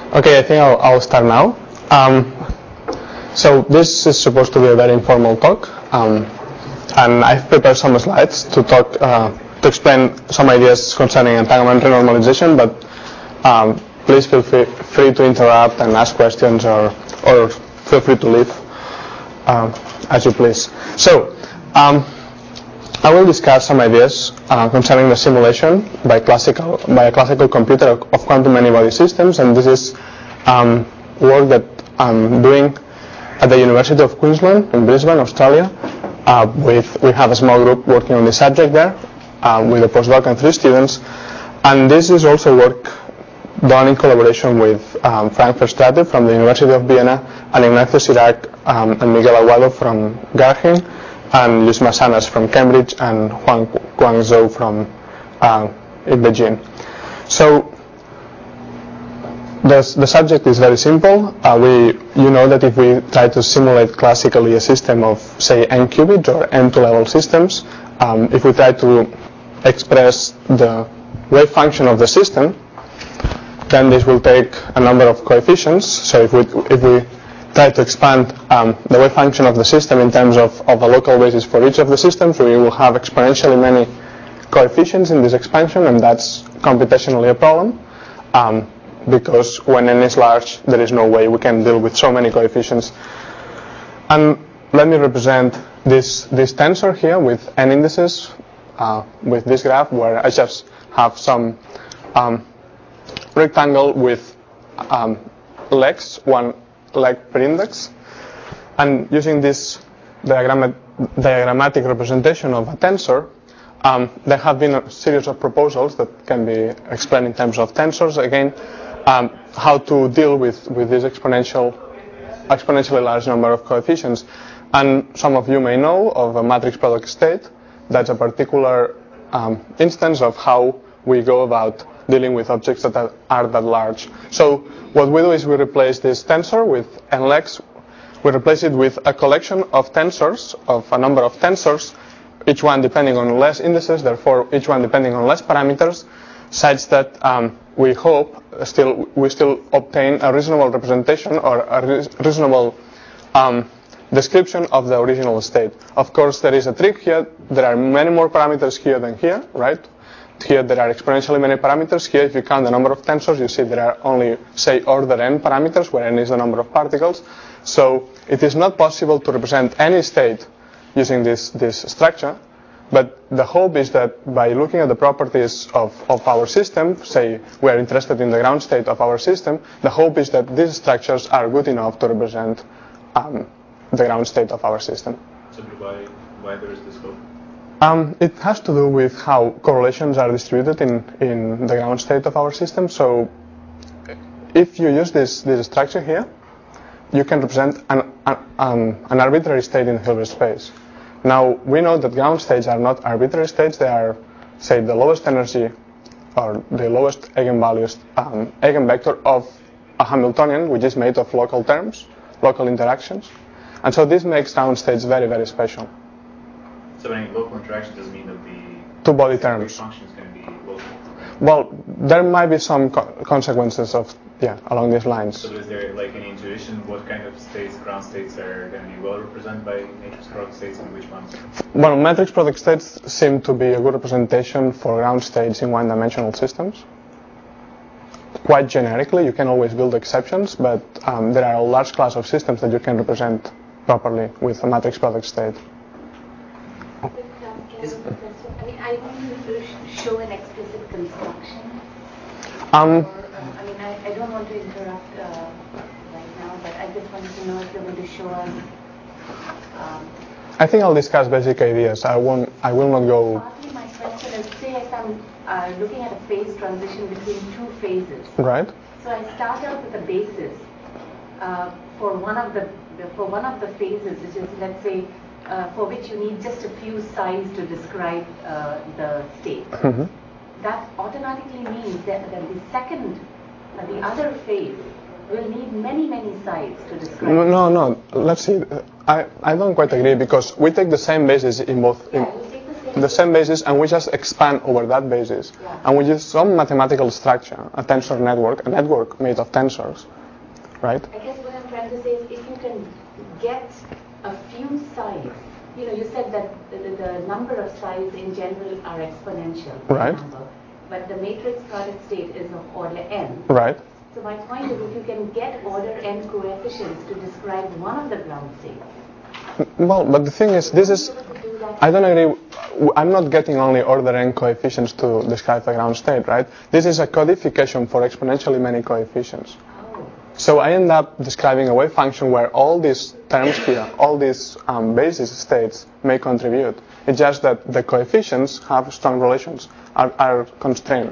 Okay, I think I'll start now. So this is supposed to be a very informal talk, and I've prepared some slides to talk to explain some ideas concerning entanglement renormalization. But please feel free to interrupt and ask questions, or feel free to leave as you please. So I will discuss some ideas concerning the simulation by a classical computer of quantum many-body systems, and this is work that I'm doing at the University of Queensland in Brisbane, Australia. We have a small group working on this subject there with a postdoc and 3 students, and this is also work done in collaboration with Frank Verstraete from the University of Vienna, and Ignacio Cirac and Miguel Aguado from Garching, and Luis Massanas from Cambridge, and Juan Guangzhou from Beijing. So the subject is very simple. You know that if we try to simulate classically a system of, say, n qubits or n2 level systems, if we try to express the wave function of the system, then this will take a number of coefficients. So if we try to expand the wave function of the system in terms of a local basis for each of the systems, we will have exponentially many coefficients in this expansion, and that's computationally a problem. Because when n is large, there is no way we can deal with so many coefficients. And let me represent this tensor here with n indices with this graph, where I just have some rectangle with legs, one leg per index. And using this diagrammatic representation of a tensor, there have been a series of proposals that can be explained in terms of tensors. Again, how to deal with this exponentially large number of coefficients. And some of you may know of a matrix product state. That's a particular instance of how we go about dealing with objects that are that large. So what we do is we replace this tensor with n legs. We replace it with a collection of tensors, of a number of tensors, each one depending on less indices, therefore each one depending on less parameters, such that we hope we still obtain a reasonable representation or a reasonable description of the original state. Of course, there is a trick here. There are many more parameters here than here, right? Here there are exponentially many parameters. Here, if you count the number of tensors, you see there are only, say, order n parameters, where n is the number of particles. So it is not possible to represent any state using this structure. But the hope is that by looking at the properties of our system, say we are interested in the ground state of our system, the hope is that these structures are good enough to represent the ground state of our system. So why there is this hope? It has to do with how correlations are distributed in the ground state of our system. So if you use this structure here, you can represent an arbitrary state in Hilbert space. Now, we know that ground states are not arbitrary states. They are, say, the lowest energy or the lowest eigenvalues, eigenvector of a Hamiltonian, which is made of local terms, local interactions. And so this makes ground states very, very special. So any local interaction doesn't mean that the two-body terms function is going to be local, right? Well, there might be some consequences of, along these lines. So is there like any intuition what kind of states, ground states, are going to be well represented by matrix product states and which ones? Well, matrix product states seem to be a good representation for ground states in one-dimensional systems. Quite generically, you can always build exceptions, but there are a large class of systems that you can represent properly with a matrix product state. I want you to show an explicit construction. I don't want to interrupt right now, but I just wanted to know if you're going to show us. I think I'll discuss basic ideas. I will not go. Partly my question is, say if I'm looking at a phase transition between two phases. Right. So I start out with a basis for one of the phases, which is, let's say, for which you need just a few sides to describe the state. Mm-hmm. That automatically means that the other phase will need many, many sides to describe. No. Let's see. I don't quite agree, because we take the same basis in both. Yeah, we take the the same basis, and we just expand over that basis. Yeah. And we use some mathematical structure, a tensor network, a network made of tensors, right? I guess what I'm trying to say is if you can get a few sides, you said that the number of sides in general are exponential, for Right. example, but the matrix product state is of order n. Right. So my point is if you can get order n coefficients to describe one of the ground states. Well, but the thing is, I don't agree. I'm not getting only order n coefficients to describe the ground state, right? This is a codification for exponentially many coefficients. Oh. So I end up describing a wave function where all these terms here, all these basis states may contribute. It's just that the coefficients have strong relations, are constrained.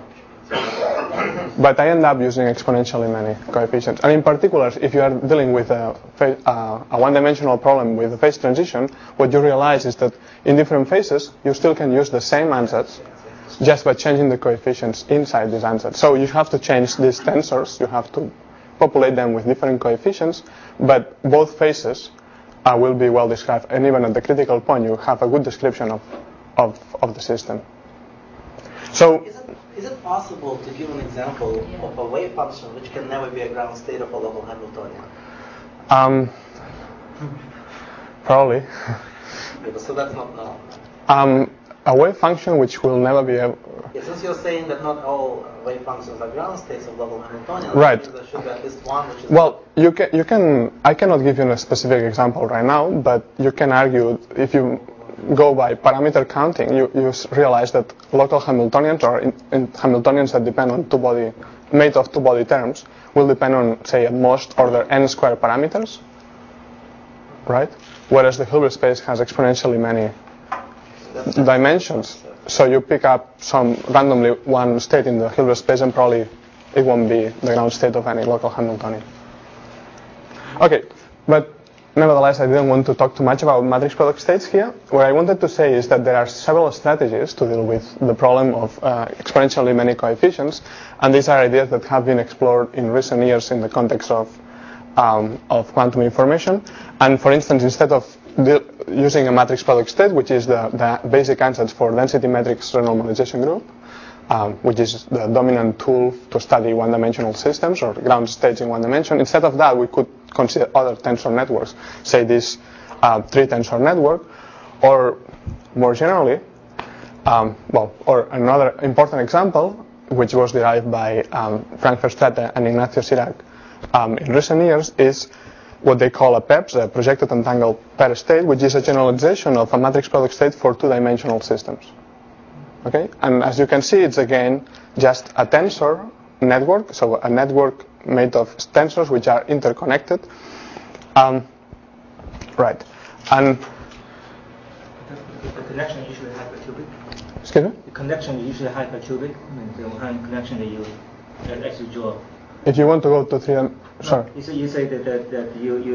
But I end up using exponentially many coefficients. And in particular, if you are dealing with a one-dimensional problem with a phase transition, what you realize is that in different phases, you still can use the same ansatz just by changing the coefficients inside these ansatz. So you have to change these tensors, you have to populate them with different coefficients, but both phases will be well described. And even at the critical point, you have a good description of the system. So, is it possible to give an example of a wave function which can never be a ground state of a local Hamiltonian? Probably. Okay, so that's not known. A wave function which will never be able... Since you're saying that not all wave functions are ground states of local Hamiltonians, right. There should be at least one which is... Well, you can. I cannot give you a specific example right now, but you can argue if you go by parameter counting, you realize that local Hamiltonians or in Hamiltonians that depend on made of two-body terms will depend on, say, at most order n square parameters, right? Whereas the Hilbert space has exponentially many dimensions. So you pick up some randomly one state in the Hilbert space and probably it won't be the ground state of any local Hamiltonian. Okay, but nevertheless, I didn't want to talk too much about matrix product states here. What I wanted to say is that there are several strategies to deal with the problem of exponentially many coefficients, and these are ideas that have been explored in recent years in the context of quantum information. And for instance, instead of using a matrix product state, which is the basic ansatz for density matrix renormalization group, which is the dominant tool to study one-dimensional systems or ground states in one dimension. Instead of that, we could consider other tensor networks, say this three-tensor network, or more generally, or another important example, which was derived by Frank Verstraete and Ignacio Cirac in recent years, is what they call a PEPS, a projected entangled pair state, which is a generalization of a matrix product state for two-dimensional systems. Okay, and as you can see, it's again just a tensor network, so a network made of tensors which are interconnected. Right, and the connection is usually hypercubic. Excuse me? The connection is usually hypercubic. I mean, the kind of connection that you actually draw. If you want to go to sorry. You say that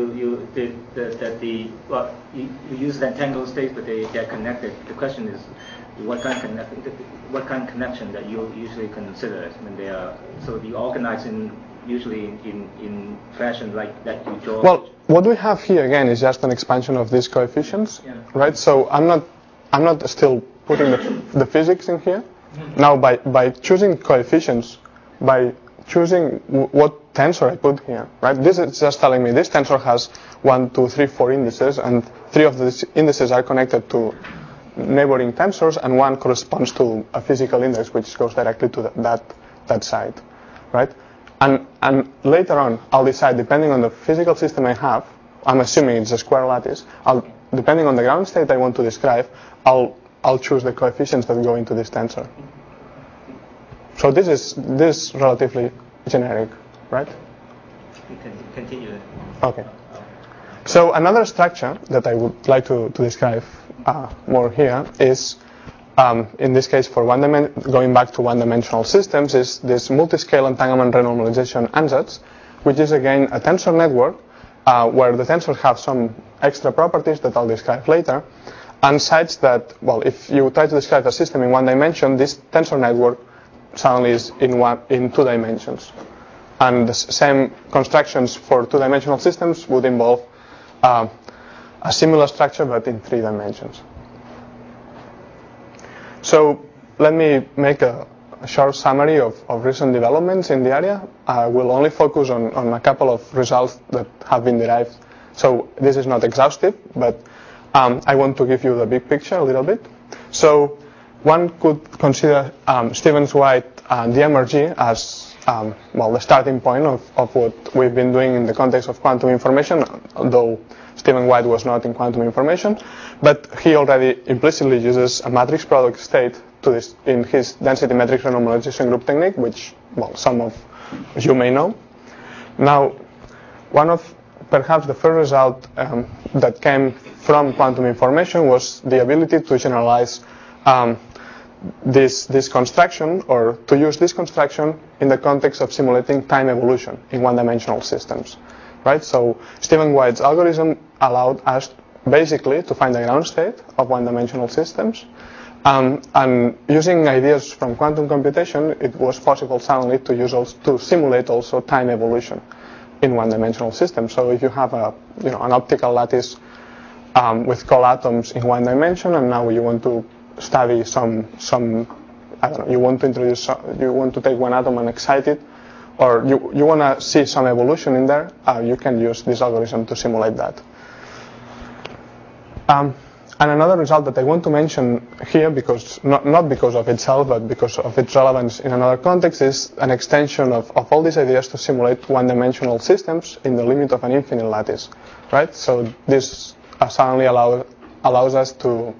you use the entangled states, but they're connected. The question is, what kind of connection that you usually consider? I mean, they are so you organize usually in fashion like that you draw. Well, what we have here again is just an expansion of these coefficients, right? So I'm not still putting the physics in here. Now by choosing coefficients, by choosing what tensor I put here, right? This is just telling me this tensor has 1, 2, 3, 4 indices, and 3 of these indices are connected to neighboring tensors, and 1 corresponds to a physical index which goes directly to that side, right? And later on, I'll decide, depending on the physical system I have, I'm assuming it's a square lattice, depending on the ground state I want to describe, I'll choose the coefficients that go into this tensor. So this is relatively generic, right? You can continue. Okay. So another structure that I would like to describe more here is, in this case, for going back to one-dimensional systems, is this multi-scale entanglement renormalization ansatz, which is again a tensor network where the tensors have some extra properties that I'll describe later, and such that, well, if you try to describe a system in one dimension, this tensor network suddenly is in 2 dimensions. And the same constructions for 2-dimensional systems would involve a similar structure but in 3 dimensions. So let me make a short summary of recent developments in the area. I will only focus on a couple of results that have been derived. So this is not exhaustive, but I want to give you the big picture a little bit. So one could consider Stevens-White and DMRG as the starting point of what we've been doing in the context of quantum information, although Stevens-White was not in quantum information, but he already implicitly uses a matrix product state to this in his density metric renormalization group technique, which some of you may know. Now, one of perhaps the first result that came from quantum information was the ability to generalize this construction, or to use this construction in the context of simulating time evolution in one-dimensional systems. Right? So Stevens-White's algorithm allowed us basically to find the ground state of one-dimensional systems. And using ideas from quantum computation, it was possible suddenly to simulate also time evolution in one-dimensional systems. So if you have an optical lattice with cold atoms in one dimension, and now you want to study some I don't know, you want to take one atom and excite it, or you want to see some evolution in there, you can use this algorithm to simulate that. And another result that I want to mention here, because not because of itself, but because of its relevance in another context, is an extension of all these ideas to simulate one-dimensional systems in the limit of an infinite lattice. Right? So this suddenly allows us to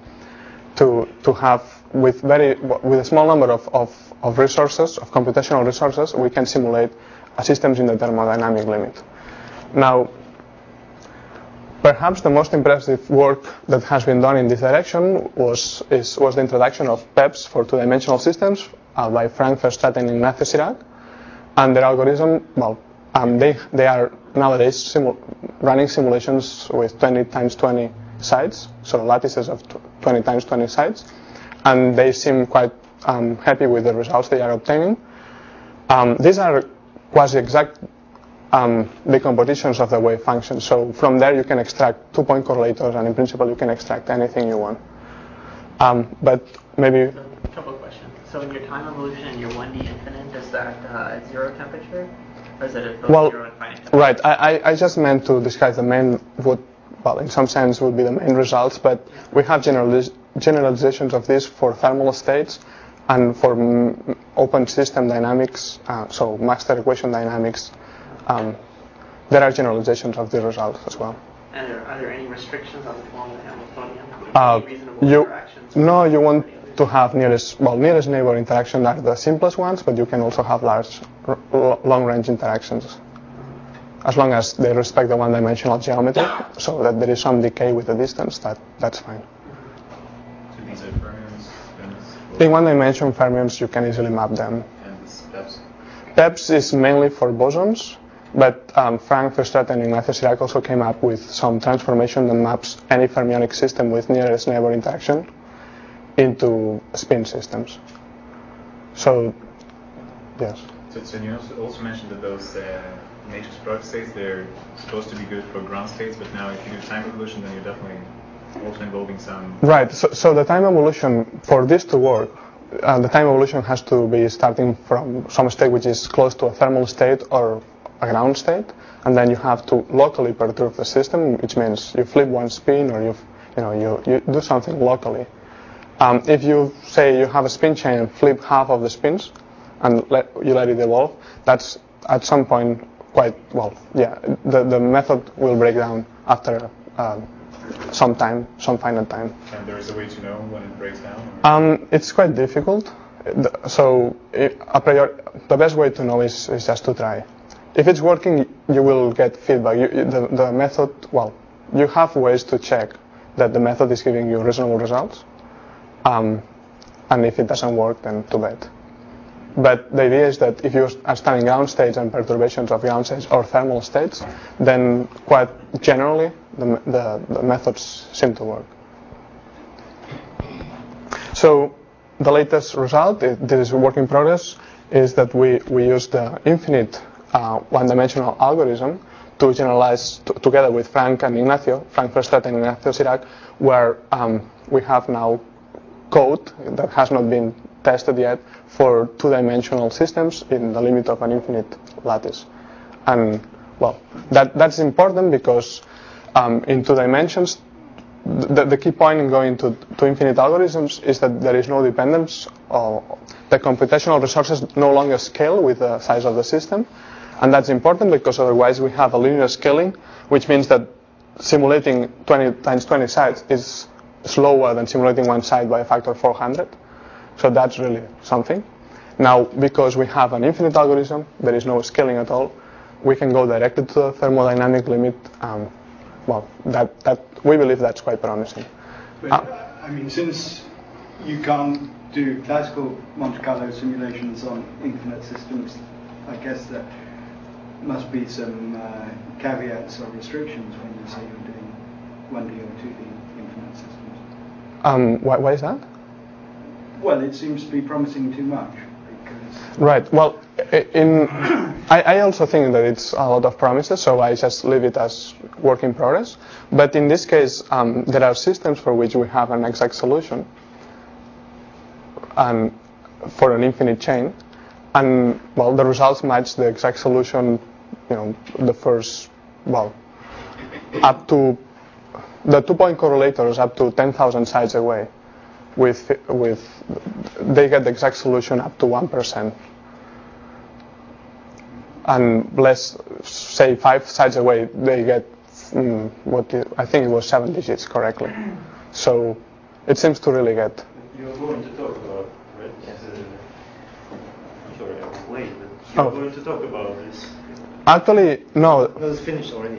have, with a small number of resources, of computational resources, we can simulate systems in the thermodynamic limit. Now, perhaps the most impressive work that has been done in this direction was the introduction of PEPs for two-dimensional systems by Frank Verstraeten and Ignacio Cirac. And their algorithm, they are nowadays running simulations with 20 times 20 sides, so lattices of 20 times 20 sides, and they seem quite happy with the results they are obtaining. These are quasi-exact decompositions of the wave function. So from there you can extract two-point correlators, and in principle you can extract anything you want. But maybe... So, a couple of questions. So in your time evolution and your 1D infinite, is that at zero temperature? Or is it at both zero and finite temperature? Right. I just meant to describe the main, in some sense would be the main results, but we have generalizations of this for thermal states and for open system dynamics, so master equation dynamics. There are generalizations of the results as well. And are there any restrictions on the form of the Hamiltonian? Any reasonable interactions? No, you want to have nearest neighbor interaction are the simplest ones, but you can also have long-range interactions, as long as they respect the one-dimensional geometry, so that there is some decay with the distance. That's fine. So these are fermions? In one-dimension fermions, you can easily map them. And this PEPs? PEPs is mainly for bosons, but Frank Verstraeten and Ignacio Cirac also came up with some transformation that maps any fermionic system with nearest neighbor interaction into spin systems. So, yes. So you also mentioned that those matrix product states, they're supposed to be good for ground states, but now if you do time evolution, then you're definitely also involving some... Right, so the time evolution, for this to work, the time evolution has to be starting from some state which is close to a thermal state or a ground state, and then you have to locally perturb the system, which means you flip one spin, or you do something locally. If you say you have a spin chain and flip half of the spins and you let it evolve, that's at some point the method will break down after some finite time. And there is a way to know when it breaks down? It's quite difficult. So a priori, the best way to know is just to try. If it's working, you will get feedback. The method, you have ways to check that the method is giving you reasonable results. And if it doesn't work, then too bad. But the idea is that if you are studying ground states and perturbations of ground states or thermal states, then quite generally the methods seem to work. So the latest result, this is a work in progress, is that we use the infinite one-dimensional algorithm to generalize together with Frank Verstraeten and Ignacio Cirac, where we have now code that has not been tested yet for two-dimensional systems in the limit of an infinite lattice. And well, that's important because in 2 dimensions, the key point in going to infinite algorithms is that there is no dependence. The computational resources no longer scale with the size of the system. And that's important because otherwise we have a linear scaling, which means that simulating 20 times 20 sides is slower than simulating one side by a factor of 400. So that's really something. Now, because we have an infinite algorithm, there is no scaling at all. We can go directly to the thermodynamic limit. Well, that we believe that's quite promising. But, I mean, since you can't do classical Monte Carlo simulations on infinite systems, I guess there must be some caveats or restrictions when you say you're doing 1D or 2D infinite systems. Why is that? Well, it seems to be promising too much. Right. Well, I also think that it's a lot of promises, so I just leave it as work in progress. But in this case, there are systems for which we have an exact solution, and for an infinite chain, and well, the results match the exact solution. You know, the first, well, up to the 2-point correlators up to 10,000 sides away. They get the exact solution up to 1%, and let's say 5 sides away they get I think it was 7 digits correctly. So it seems to really get. You're going to talk about, right? Yes. I'm sorry, I was late, but you're going to talk about this. Actually, no. It was finished already.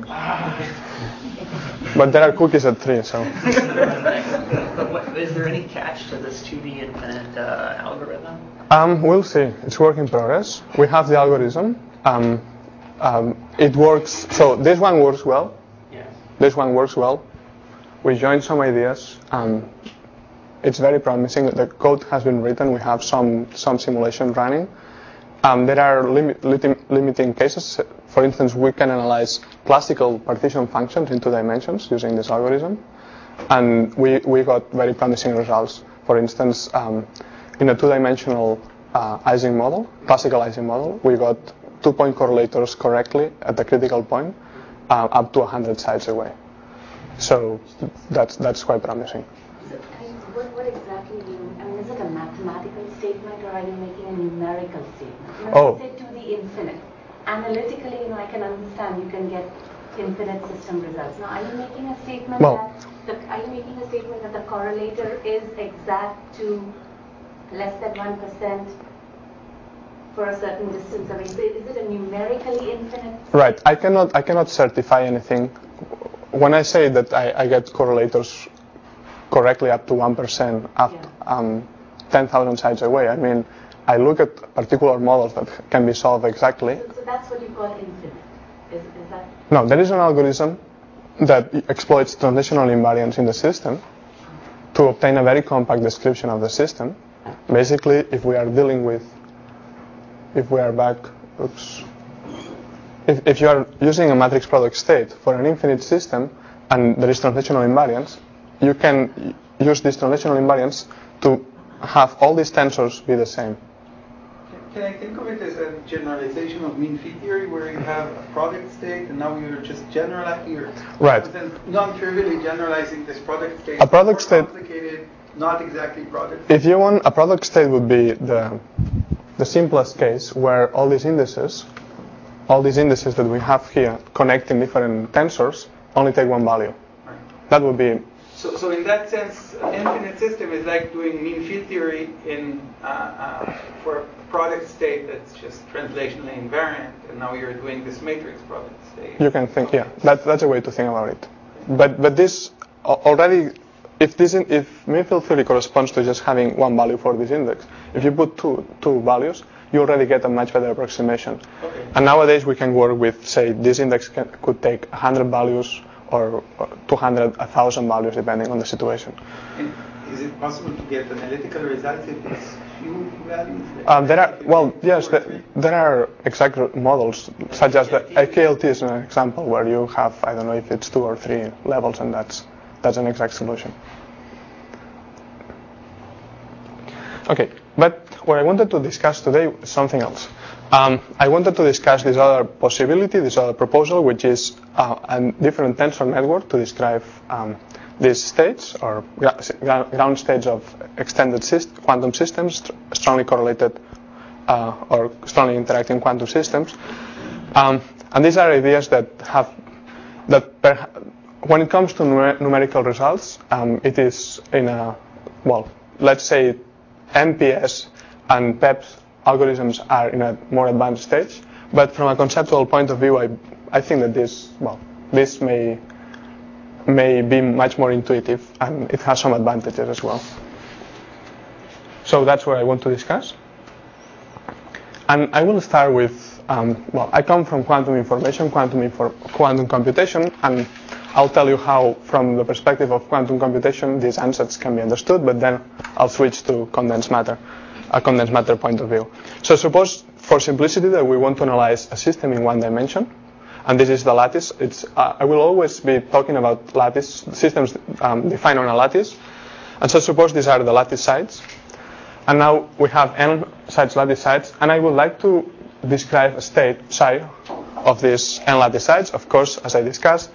But there are cookies at 3, so. But is there any catch to this 2D infinite algorithm? We'll see. It's work in progress. We have the algorithm. It works. So this one works well. Yes. This one works well. We joined some ideas. It's very promising. The code has been written. We have some simulation running. There are limiting cases. For instance, we can analyze classical partition functions in 2 dimensions using this algorithm, and we got very promising results. For instance, in a 2-dimensional Ising model, classical Ising model, we got 2-point correlators correctly at the critical point, up to 100 sides away. So that's quite promising. What exactly do you, I mean, is it a mathematical statement or are you making a numerical statement? When Oh. you say to the infinite, analytically, I can understand you can get infinite system results. Now, are you making a statement that the correlator is exact to less than 1% for a certain distance? I mean, is it a numerically infinite? Right. I cannot certify anything. When I say that I get correlators correctly up to 1% after 10,000 sides away, I mean, I look at particular models that can be solved exactly. So that's what you call infinite. Is that? No, there is an algorithm that exploits translational invariance in the system to obtain a very compact description of the system. Basically, if you are using a matrix product state for an infinite system and there is translational invariance, you can use this translational invariance to have all these tensors be the same. Can I think of it as a generalization of mean field theory, where you have a product state and now you're just generalizing, right? Non-trivially generalizing this product state. A product state, complicated, not exactly product. If you want, a product state would be the simplest case where all these indices that we have here connecting different tensors only take one value. Right. That would be. So in that sense, an infinite system is like doing mean field theory for a product state that's just translationally invariant, and now you're doing this matrix product state. You can think, yeah, that's a way to think about it. But this already, if mean field theory corresponds to just having one value for this index, if you put two values, you already get a much better approximation. Okay. And nowadays we can work with, say, this index could take 100 values or 200, 1,000 values depending on the situation. And is it possible to get analytical results if it's few values? There are exact models, such as the AKLT is an example where you have, I don't know if it's 2 or 3 levels, and that's an exact solution. Okay, but what I wanted to discuss today is something else. I wanted to discuss this other possibility, this other proposal, which is a different tensor network to describe these states or ground states of extended quantum systems, strongly correlated or strongly interacting quantum systems. And these are ideas that when it comes to numerical results, it is in a, well, let's say MPS and PEPS algorithms are in a more advanced stage. But from a conceptual point of view, I think that this may be much more intuitive, and it has some advantages as well. So that's what I want to discuss. And I will start with, I come from quantum information, quantum computation, and I'll tell you how, from the perspective of quantum computation, these ansatz can be understood, but then I'll switch to condensed matter, a condensed matter point of view. So suppose, for simplicity, that we want to analyze a system in one dimension, and this is the lattice. I will always be talking about lattice systems defined on a lattice, and so suppose these are the lattice sites, and now we have n sites, lattice sites, and I would like to describe a state psi of these n lattice sites. Of course, as I discussed,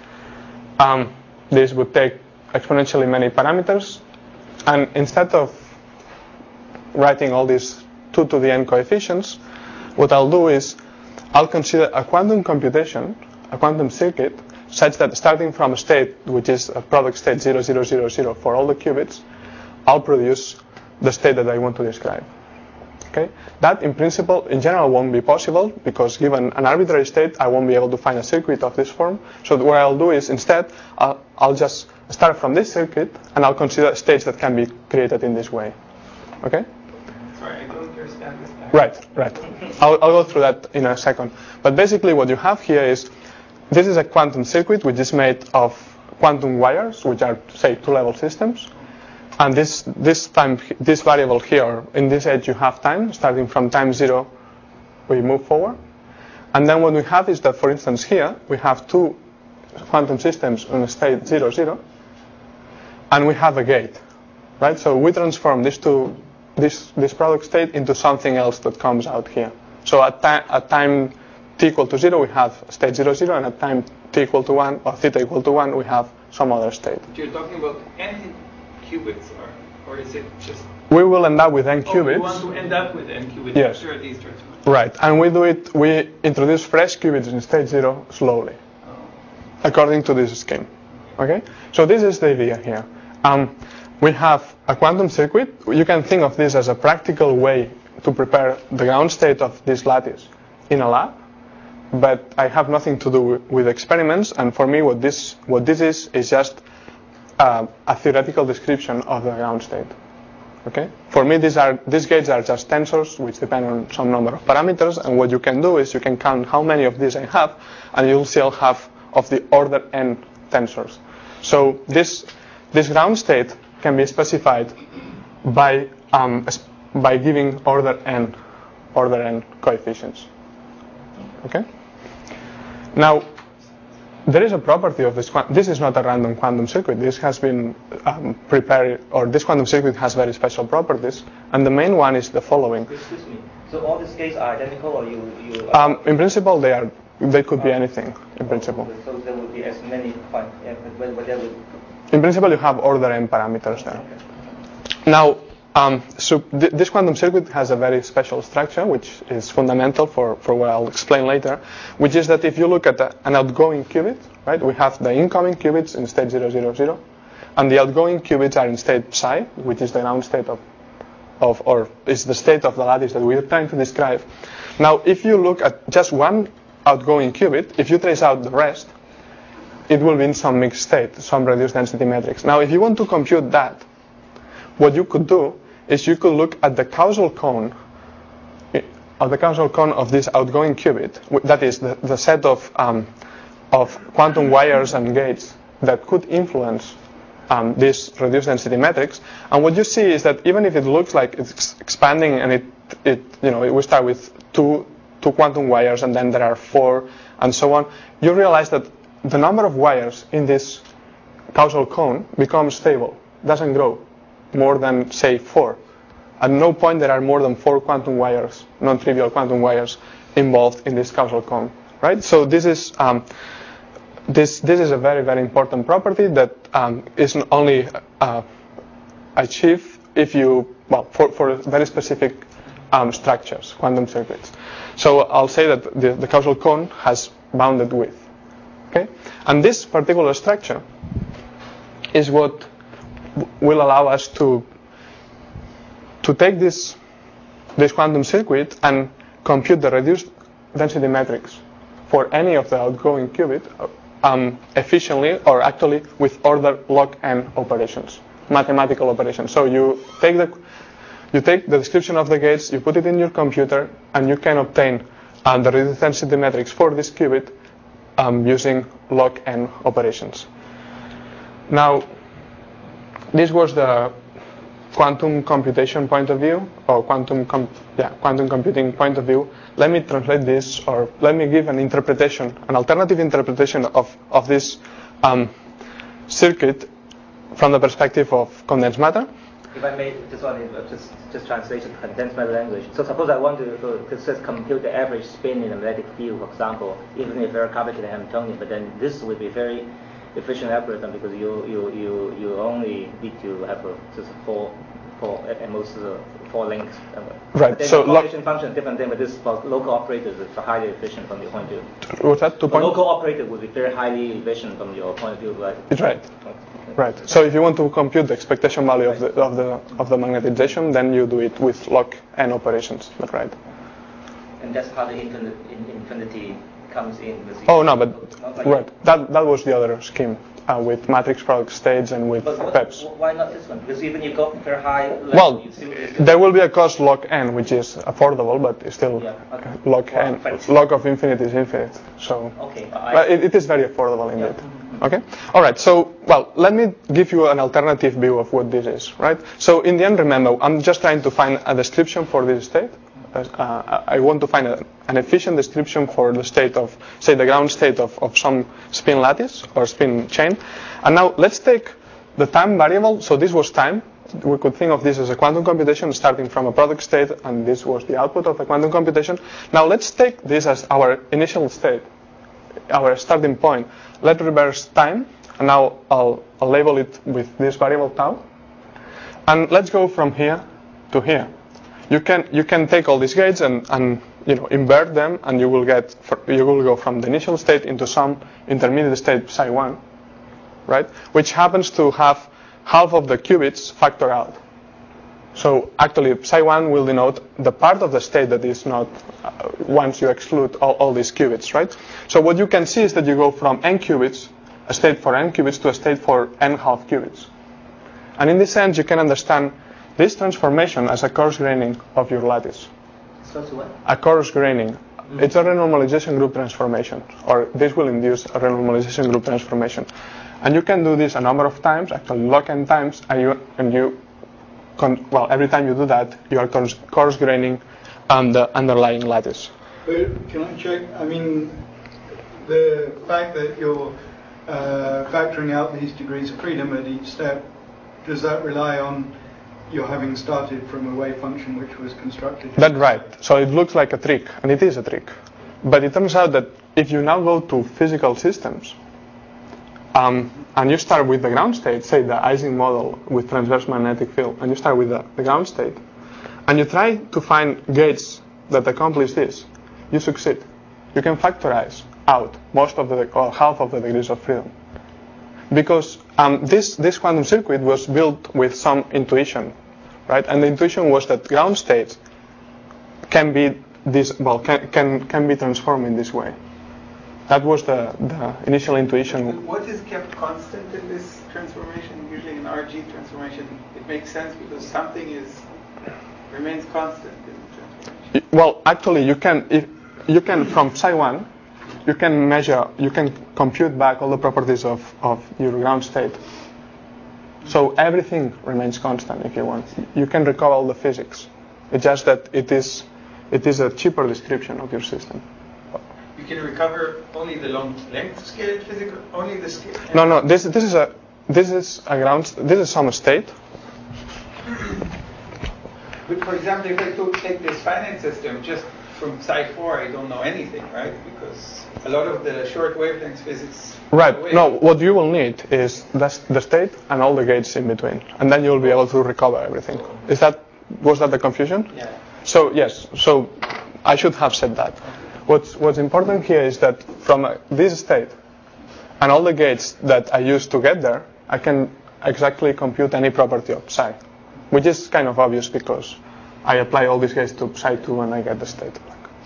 this would take exponentially many parameters, and instead of writing all these 2 to the n coefficients, what I'll do is I'll consider a quantum computation, a quantum circuit, such that starting from a state which is a product state 0, 0, 0, 0 for all the qubits, I'll produce the state that I want to describe. Okay? That, in principle, in general, won't be possible, because given an arbitrary state, I won't be able to find a circuit of this form. So what I'll do is, instead, I'll just start from this circuit, and I'll consider states that can be created in this way. Okay? Sorry, I don't understand this. Right. I'll go through that in a second. But basically, what you have here is, this is a quantum circuit which is made of quantum wires, which are, say, two-level systems. And this variable here, in this edge you have time. Starting from time 0, we move forward. And then what we have is that, for instance, here we have two quantum systems on a state 0, 0, and we have a gate, right? So we transform this product state into something else that comes out here. So at time t equal to 0, we have state 0, 0, and at time t equal to 1 or theta equal to 1, we have some other state. You're talking about n qubits, or is it just? We will end up with n qubits. You want to end up with n qubits yes. after these transformations. Right, and we introduce fresh qubits in state 0 slowly, according to this scheme. Okay, so this is the idea here. We have a quantum circuit. You can think of this as a practical way to prepare the ground state of this lattice in a lab, but I have nothing to do with experiments, and for me what this is just a theoretical description of the ground state. Okay? For me, these gates are just tensors which depend on some number of parameters, and what you can do is you can count how many of these I have, and you'll see I'll have of the order n tensors. So this ground state can be specified by giving order n coefficients. Okay? Now, there is a property of this. This is not a random quantum circuit. This has been prepared, or this quantum circuit has very special properties, and the main one is the following. Excuse me. So all these gates are identical, or you? In principle, they could be anything. In principle. So there would be as many. But there would. In principle, you have order n parameters there. Now, so this quantum circuit has a very special structure, which is fundamental for what I'll explain later, which is that if you look at an outgoing qubit, right, we have the incoming qubits in state 0, 0, 0, and the outgoing qubits are in state psi, which is the ground state or is the state of the lattice that we're trying to describe. Now, if you look at just one outgoing qubit, if you trace out the rest, it will be in some mixed state, some reduced density matrix. Now, if you want to compute that, what you could do is you could look at the causal cone of this outgoing qubit. That is the set of quantum wires and gates that could influence this reduced density matrix. And what you see is that even if it looks like it's expanding and we start with two quantum wires and then there are 4 and so on, you realize that the number of wires in this causal cone becomes stable, doesn't grow more than, say, 4. at no point there are more than 4 quantum wires, non-trivial quantum wires, involved in this causal cone, right? So this is this is a very, very important property that is only achieved if you, well, for very specific structures, quantum circuits. So I'll say that the causal cone has bounded width. Okay, and this particular structure is what will allow us to take this quantum circuit and compute the reduced density metrics for any of the outgoing qubit efficiently, or actually with order log n operations, mathematical operations. So you take the description of the gates, you put it in your computer, and you can obtain the reduced density metrics for this qubit using log n operations. Now, this was the quantum computation point of view, or quantum computing point of view. Let me translate this, or let me give an interpretation, an alternative interpretation of this circuit from the perspective of condensed matter. If I may, just translate to condensed matter language. So suppose I want to just compute the average spin in a magnetic field, for example, even if very complicated Hamiltonian, but then this would be very efficient algorithm because you only need to have just four at most 4 links. Right. So correlation function is different thing, but this for local operators is highly efficient from your point of view. What's that? Local operator would be very highly efficient from your point of view, right? It's right. Right. So if you want to compute the expectation value of the magnetization, then you do it with log n operations. That's right. And that's how the infinity comes in. Oh no, but right. That was the other scheme with matrix product states and with PEPs. Why not this one? Because even you go very high level, well, there will be a cost log n, which is affordable, but it's still log n. Log of infinity is infinite. So it is very affordable indeed. Okay. All right. So let me give you an alternative view of what this is. Right. So in the end, remember, I'm just trying to find a description for this state. I want to find an efficient description for the state of, say, the ground state of some spin lattice or spin chain. And now let's take the time variable. So this was time. We could think of this as a quantum computation starting from a product state, and this was the output of the quantum computation. Now let's take this as our initial state, our starting point. Let's reverse time, and now I'll label it with this variable tau. And let's go from here to here. You can take all these gates and invert them, and you will go from the initial state into some intermediate state psi 1, right? Which happens to have half of the qubits factor out. So actually, psi 1 will denote the part of the state that is not once you exclude all these qubits, right? So what you can see is that you go from n qubits, a state for n qubits, to a state for n half qubits. And in this sense, you can understand this transformation as a coarse graining of your lattice. So what? A coarse graining. It's a renormalization group transformation, or this will induce a renormalization group transformation. And you can do this a number of times, actually log n times, every time you do that, you are coarse graining the underlying lattice. But can I check? I mean, the fact that you're factoring out these degrees of freedom at each step, does that rely on you're having started from a wave function which was constructed? That's right. So it looks like a trick, and it is a trick. But it turns out that if you now go to physical systems, and you start with the ground state, say the Ising model with transverse magnetic field, and you start with the ground state, and you try to find gates that accomplish this, you succeed. You can factorize out most of or half of the degrees of freedom. Because this quantum circuit was built with some intuition, right? And the intuition was that ground states can be can be transformed in this way. That was the initial intuition. What is kept constant in this transformation? Usually in RG transformation, it makes sense because something remains constant in the transformation. Well, actually, you can from psi 1. You can compute back all the properties of your ground state. So everything remains constant if you want. You can recover all the physics. It's just that it is a cheaper description of your system. You can recover only the long length scale physics, only the scale. No. This is some state. But for example, if I take this finite system just from psi4, I don't know anything, right? Because a lot of the short wavelength physics. Right. No, what you will need is the state and all the gates in between, and then you'll be able to recover everything. Was that the confusion? Yeah. So yes. So I should have said that. What's important here is that from this state and all the gates that I use to get there, I can exactly compute any property of psi, which is kind of obvious because I apply all these gates to psi2 and I get the state.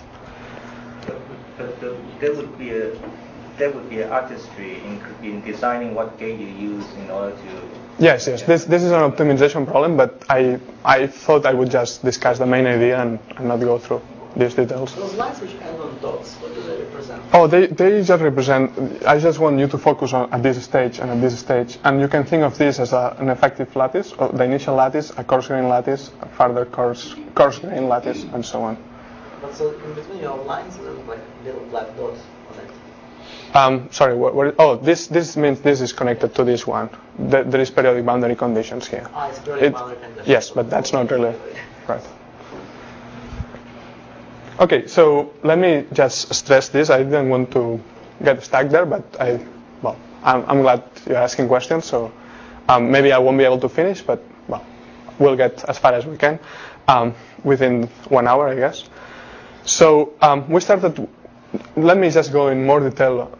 But there would be an artistry in designing what gate you use in order to. Yes. This is an optimization problem, but I thought I would just discuss the main idea and not go through these details. Those lines which end on dots, what do they represent? Oh, they just represent. I just want you to focus on at this stage and at this stage, and you can think of this as an effective lattice, or the initial lattice, a coarse grain lattice, a further coarse grain lattice, and so on. But so in between your lines, there's like little black dots on it. Sorry. This means this is connected to this one. There is periodic boundary conditions here. It's periodic boundary conditions. Yes, but that's not really right. Okay, so let me just stress this. I didn't want to get stuck there, but I'm glad you're asking questions. So maybe I won't be able to finish, but we'll get as far as we can within 1 hour, I guess. So we started. Let me just go in more detail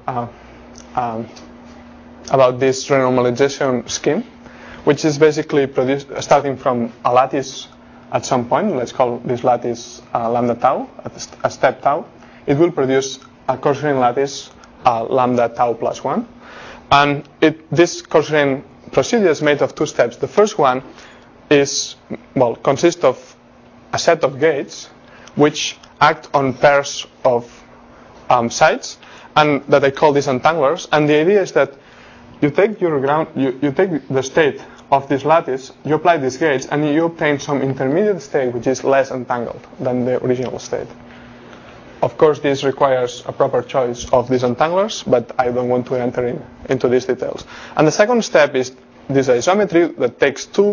about this renormalization scheme, which is basically starting from a lattice. At some point, let's call this lattice lambda tau, a step tau. It will produce a coarse grain lattice lambda tau plus 1. And this coarse grain procedure is made of 2 steps. The first one consists of a set of gates which act on pairs of sides, and that I call disentanglers. And the idea is that you take you take the state of this lattice, you apply these gates, and you obtain some intermediate state which is less entangled than the original state. Of course, this requires a proper choice of disentanglers, but I don't want to enter into these details. And the second step is this isometry that takes two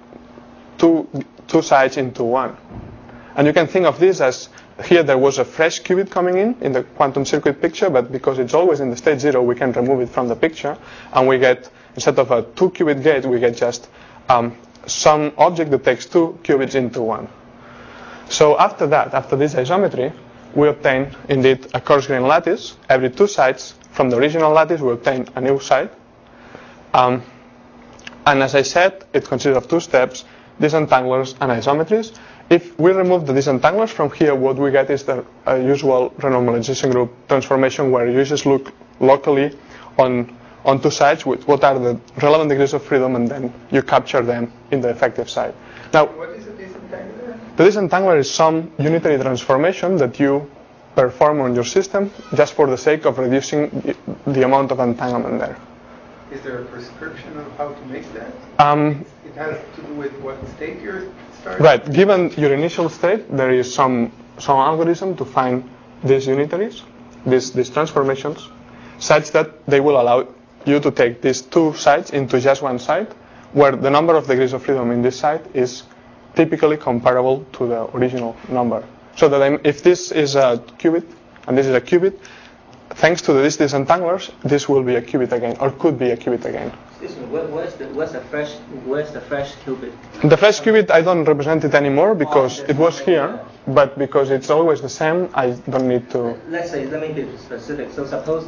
sides into one. And you can think of this as here there was a fresh qubit coming in the quantum circuit picture, but because it's always in the state 0, we can remove it from the picture, and we get, instead of a 2-qubit gate, we get just some object that takes 2 qubits into one. So after this isometry, we obtain indeed a coarse grain lattice. Every 2 sides from the original lattice, we obtain a new side. And as I said, it consists of 2 steps, disentanglers and isometries. If we remove the disentanglers from here, what we get is the usual renormalization group transformation, where you just look locally on 2 sides with what are the relevant degrees of freedom, and then you capture them in the effective side. Now, what is a disentangler? The disentangler is some unitary transformation that you perform on your system just for the sake of reducing the amount of entanglement there. Is there a prescription of how to make that? It has to do with what state you're starting? Right. Given your initial state, there is some algorithm to find these unitaries, these transformations, such that they will allow you to take these 2 sides into just one side, where the number of degrees of freedom in this side is typically comparable to the original number. So that if this is a qubit and this is a qubit, thanks to these disentanglers, this will be a qubit again, or could be a qubit again. Excuse me, where's the fresh qubit? The fresh qubit, I don't represent it anymore because it was here, but because it's always the same, I don't need to. Let me be specific. So suppose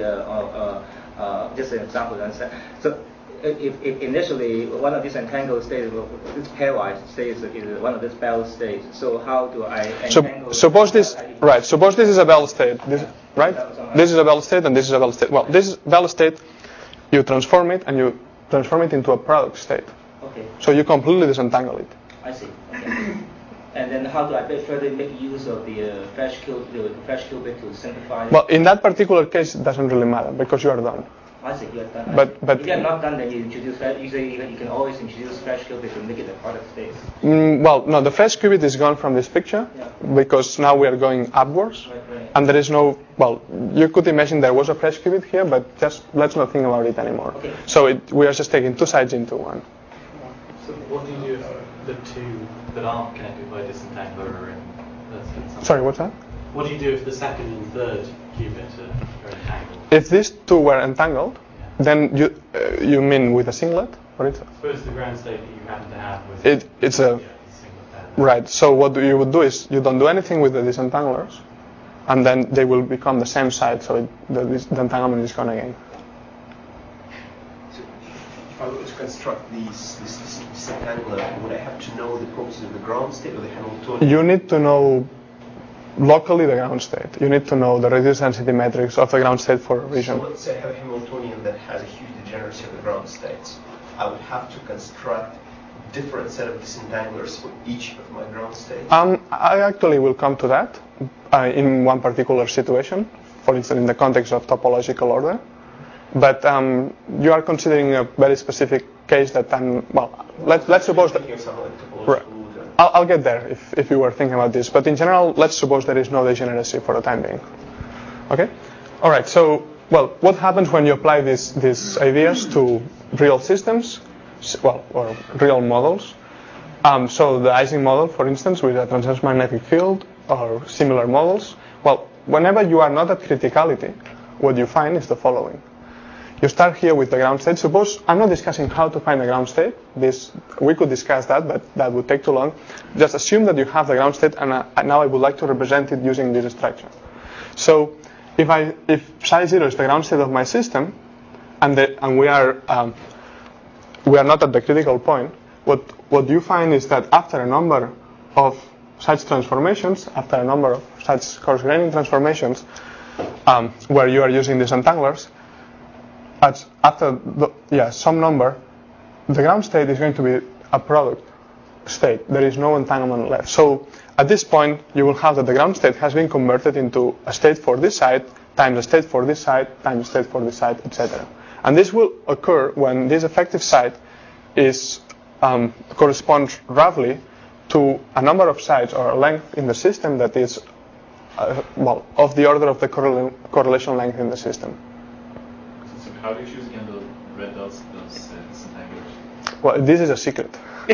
just an example. So if initially one of these entangled states, this pairwise state is one of these Bell states. So how do I entangle? Suppose this is a Bell state. This is a Bell state and this is a Bell state. Well, this is Bell state. You transform it and you transform it into a product state. Okay. So you completely disentangle it. I see. Okay. And then how do I further make use of the fresh qubit to simplify? Well, in that particular case, it doesn't really matter because you are done. I see, you are done. But if you are not done, then you introduce. Usually, you can always introduce fresh qubit to make it a product state. Well, no, the fresh qubit is gone from this picture because now we are going upwards, and there is no. Well, you could imagine there was a fresh qubit here, but just let's not think about it anymore. Okay. So we are just taking 2 sides into one. So what do you do if the 2 that aren't connected by a disentangler and that's Sorry, what's that? What do you do if the second and third qubit are entangled? If these two were entangled, then you mean with a singlet? What is it? Suppose the ground state that you happen to have was it's a singlet pair. Right. So what you would do is you don't do anything with the disentanglers, and then they will become the same side. So the entanglement is gone again. So if I were to construct this disentangler, would I have to know the properties of the ground state or the Hamiltonian? You need to know locally the ground state. You need to know the reduced density metrics of the ground state for a region. So let's say I have a Hamiltonian that has a huge degeneracy of the ground states. I would have to construct different set of disentanglers for each of my ground states. I actually will come to that in one particular situation, for instance, in the context of topological order. But you are considering a very specific case that let's suppose that. Right. I'll get there if you were thinking about this. But in general, let's suppose there is no degeneracy for the time being. Okay? All right. So, what happens when you apply these ideas to real systems? Or real models. So the Ising model, for instance, with a transverse magnetic field or similar models. Well, whenever you are not at criticality, what you find is the following. You start here with the ground state. Suppose I'm not discussing how to find the ground state. We could discuss that, but that would take too long. Just assume that you have the ground state, and now I would like to represent it using this structure. So if psi 0 is the ground state of my system, and we are not at the critical point, what you find is that after a number of such transformations, after a number of such coarse-graining transformations, where you are using these entanglers, after some number, the ground state is going to be a product state. There is no entanglement left. So at this point, you will have that the ground state has been converted into a state for this side, times a state for this side, times a state for this side, etc. And this will occur when this effective side corresponds roughly to a number of sides or a length in the system that is of the order of the correlation length in the system. So how do you choose again the red dots, those disentanglers? Well, this is a secret. No,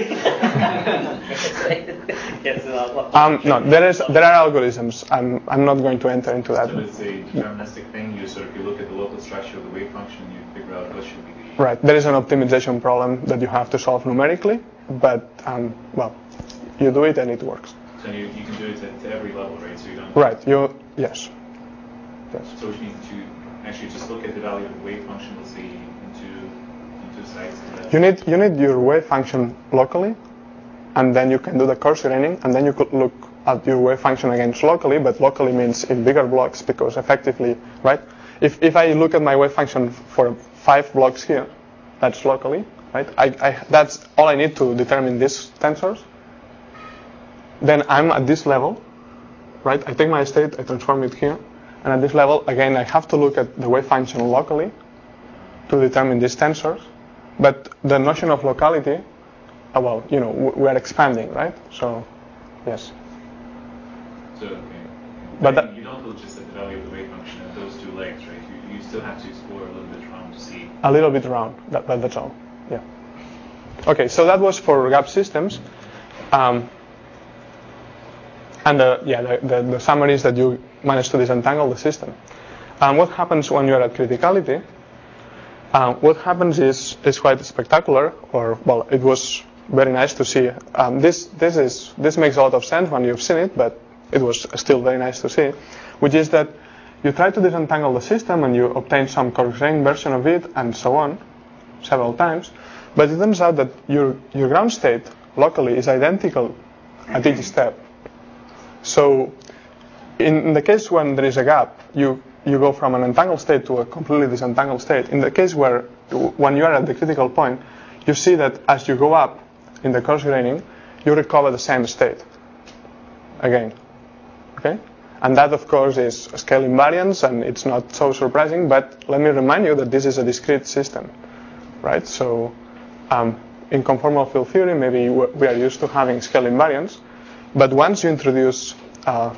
there are algorithms. I'm not going to enter into that. So it's a deterministic thing. You look at the local structure of the wave function, you figure out what should be the. Right. There is an optimization problem that you have to solve numerically, but you do it and it works. So you can do it to every level, right? So you don't. Right. Yes. So which means to actually just look at the value of the wave function, let's say into sites. You need your wave function locally, and then you can do the coarse graining, and then you could look at your wave function against locally, but locally means in bigger blocks, because effectively, right? If I look at my wave function for 5 blocks here, that's locally, right? That's all I need to determine these tensors. Then I'm at this level, right? I take my state, I transform it here, and at this level, again, I have to look at the wave function locally to determine these tensors. But the notion of locality, we are expanding, right? So, yes. So, okay. But you don't look just at the value of the wave function at those two legs, right? You still have to explore a little bit around to see. A little bit around, that's all. Yeah. Okay, so that was for gap systems. And the summary is that you manage to disentangle the system. What happens when you are at criticality? What happens is quite spectacular, it was very nice to see. This makes a lot of sense when you've seen it, but it was still very nice to see, which is that you try to disentangle the system and you obtain some coarse-grained version of it and so on, several times, but it turns out that your ground state locally is identical at each step. So in the case when there is a gap, you go from an entangled state to a completely disentangled state. In the case when you are at the critical point, you see that as you go up in the coarse graining, you recover the same state again. Okay? And that, of course, is scale invariance, and it's not so surprising, but let me remind you that this is a discrete system, right? So in conformal field theory, maybe we are used to having scale invariance, but once you introduce... But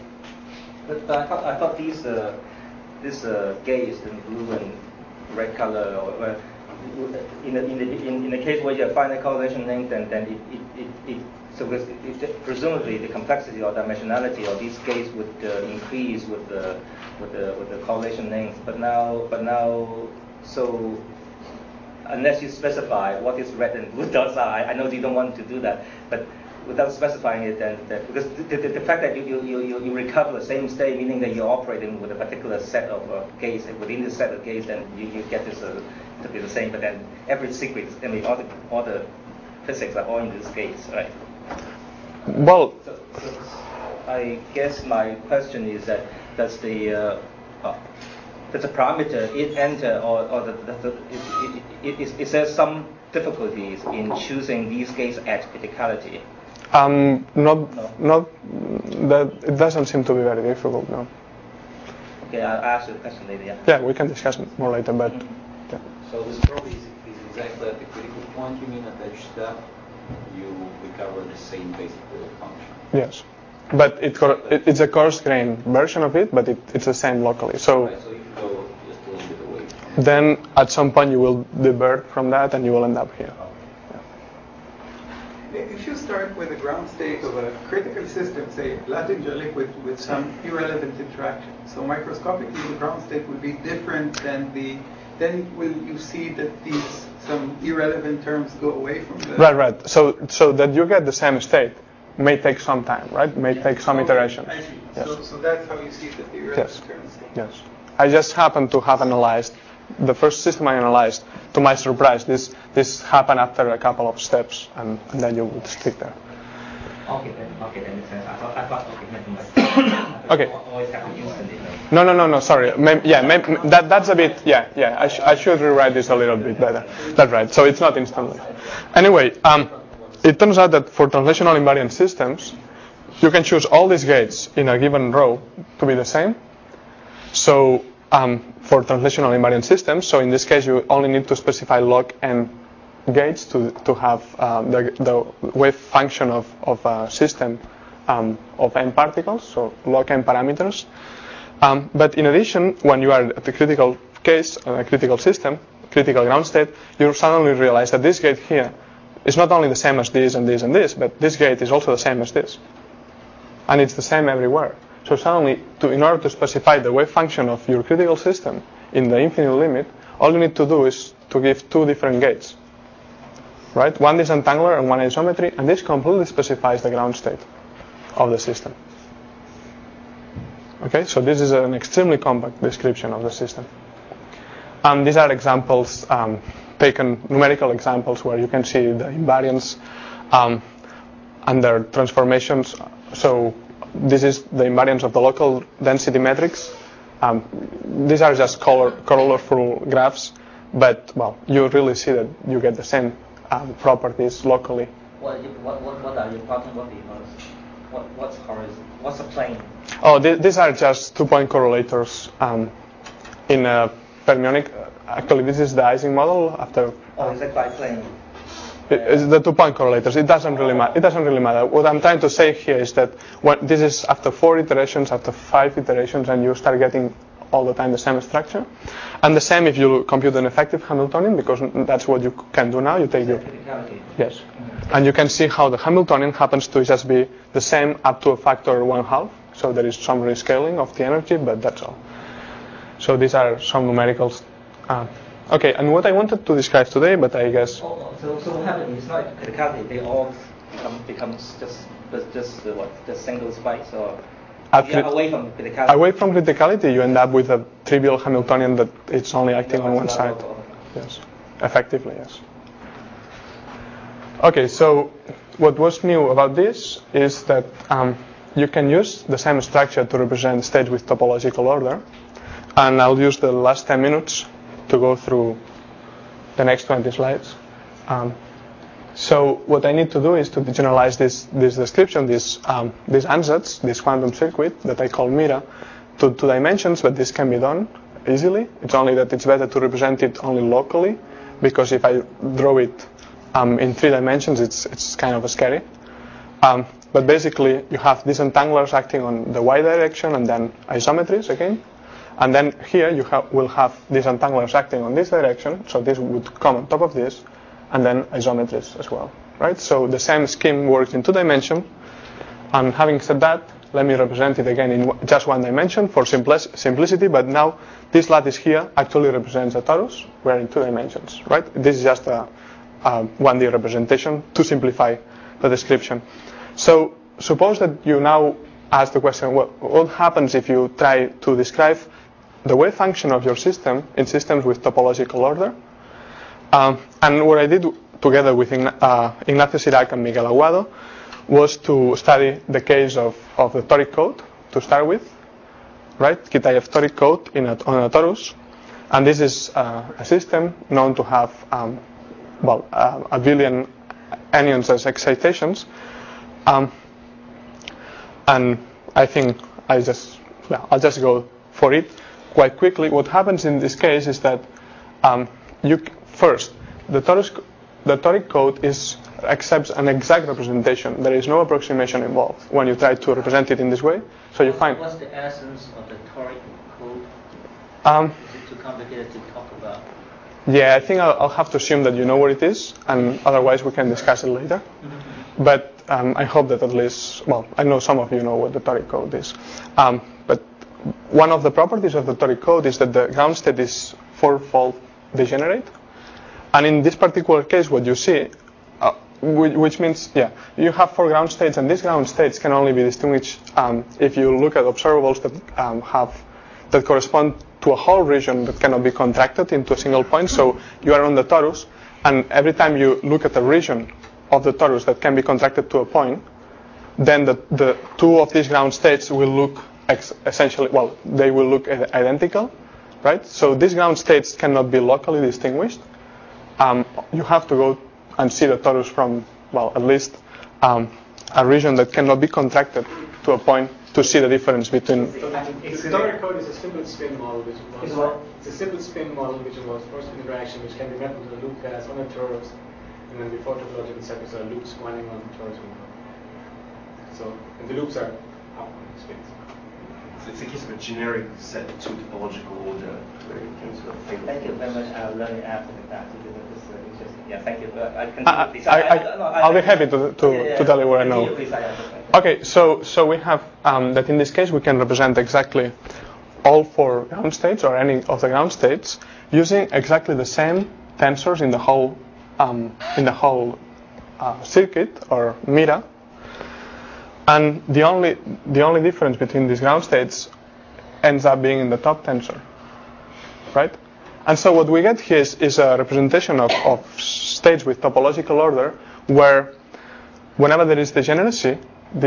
I thought this gaze in blue and red color, in the case where you have finite correlation length, then presumably the complexity or dimensionality of these gates would increase with the correlation length. But now, so unless you specify what is red and blue dots are, I know you don't want to do that, but without specifying it, then because the fact that you recover the same state, meaning that you're operating with a particular set of gates, within the set of gates, then you get this to be the same. But then every secret, I mean, all the physics are all in these gates, right? Well, so I guess my question is that does the parameter it enter or is there some difficulties in choosing these gates at criticality? Not that it doesn't seem to be very difficult, no. Okay, I'll ask you a question later. Yeah. Yeah, we can discuss it more later, but. Yeah. So this probably is exactly at the critical point. You mean at each step you recover the same basic wave function? Yes, but it's a coarse-grained version of it, but it's the same locally. So. Right, so if you go just a little bit away. Then at some point you will divert from that, and you will end up here. If you start with a ground state of a critical system, say Latinger liquid with some irrelevant interaction, so microscopically the ground state will be different than then will you see that some irrelevant terms go away from the... Right. So that you get the same state may take some time, right? May take some iterations. I see. Yes. So that's how you see that the irrelevant terms stay. Yes. I just happen to have analyzed the first system I analyzed. To my surprise, this happened after a couple of steps, and then you would stick there. Okay, that makes sense. I thought okay. Always happen instantly. No. Sorry. That's a bit. Yeah. I should rewrite this a little bit better. That's right. So it's not instantly. Anyway, it turns out that for translational invariant systems, you can choose all these gates in a given row to be the same. So for translational invariant systems, so in this case you only need to specify log n gates to have the wave function of a system of n particles, so log n parameters. But in addition, when you are at the critical case, a critical system, critical ground state, you suddenly realize that this gate here is not only the same as this and this and this, but this gate is also the same as this. And it's the same everywhere. So suddenly, in order to specify the wave function of your critical system in the infinite limit, all you need to do is to give two different gates. Right? One disentangler and one isometry, and this completely specifies the ground state of the system. Okay, so this is an extremely compact description of the system. These are examples, taken numerical examples where you can see the invariance and their transformations. So this is the invariance of the local density metrics. These are just colorful graphs, but you really see that you get the same properties locally. What are you talking about? What's horizon? What's a plane? Oh, these are just 2-point correlators in a fermionic. Actually, this is the Ising model after. Is that by plane? It's the 2-point correlators. It doesn't really matter. What I'm trying to say here is that this is after 4 iterations, after 5 iterations, and you start getting all the time the same structure. And the same if you compute an effective Hamiltonian, because that's what you can do now. You take your yes, and you can see how the Hamiltonian happens to just be the same up to a factor 1/2. So there is some rescaling of the energy, but that's all. So these are some numericals. Okay, and what I wanted to describe today, but I guess. So what happens? It's not criticality. They all becomes just single spikes, or away from criticality. Away from criticality, you end up with a trivial Hamiltonian that it's only acting on one side. Yes, effectively, yes. Okay, so what was new about this is that you can use the same structure to represent states with topological order, and I'll use the last 10 minutes to go through the next 20 slides. So what I need to do is to generalize this description, these ansatz, this quantum circuit that I call Mira, to 2 dimensions, but this can be done easily. It's only that it's better to represent it only locally, because if I draw it in 3 dimensions, it's kind of scary. But basically, you have disentanglers acting on the y direction, and then isometries again. And then here you will have these entanglers acting on this direction, so this would come on top of this, and then isometries as well, right? So the same scheme works in 2 dimensions. And having said that, let me represent it again in just 1 dimension for simplicity, but now this lattice here actually represents a torus. We're in 2 dimensions, right? This is just a 1D representation to simplify the description. So suppose that you now ask the question, what happens if you try to describe the wave function of your system in systems with topological order? And what I did together with Ignacio Sirac and Miguel Aguado was to study the case of the toric code to start with, right? Kitaev toric code on a torus. And this is a system known to have, a billion anyons as excitations. And I think I'll just go for it quite quickly. What happens in this case is that the toric code accepts an exact representation. There is no approximation involved when you try to represent it in this way. So you find. What's the essence of the toric code? Is it too complicated to talk about? Yeah, I think I'll have to assume that you know what it is, and otherwise we can discuss it later. But I hope that at least, I know some of you know what the toric code is. But one of the properties of the toric code is that the ground state is 4-fold degenerate. And in this particular case, what you see, which means, you have 4 ground states, and these ground states can only be distinguished if you look at observables that correspond to a whole region that cannot be contracted into a single point. So you are on the torus, and every time you look at a region of the torus that can be contracted to a point, then the 2 of these ground states will look they will look identical, right? So these ground states cannot be locally distinguished. You have to go and see the torus from, at least a region that cannot be contracted to a point to see the difference between. The toric code is a simple spin model which involves first interaction, which can be met with a loop gas on a torus, and then before topological seconds are loops squatting on the torus. So the loops are up on the spins. So it's a case of a generic set to topological order where you can sort of think. Thank you very much. I'll learn it after the class. Thank you. I'll be happy to tell you what I know. Okay, so we have that in this case we can represent exactly all 4 ground states or any of the ground states using exactly the same tensors in the whole circuit or mira. And the only difference between these ground states ends up being in the top tensor, right? And so what we get here is a representation of states with topological order, where whenever there is degeneracy,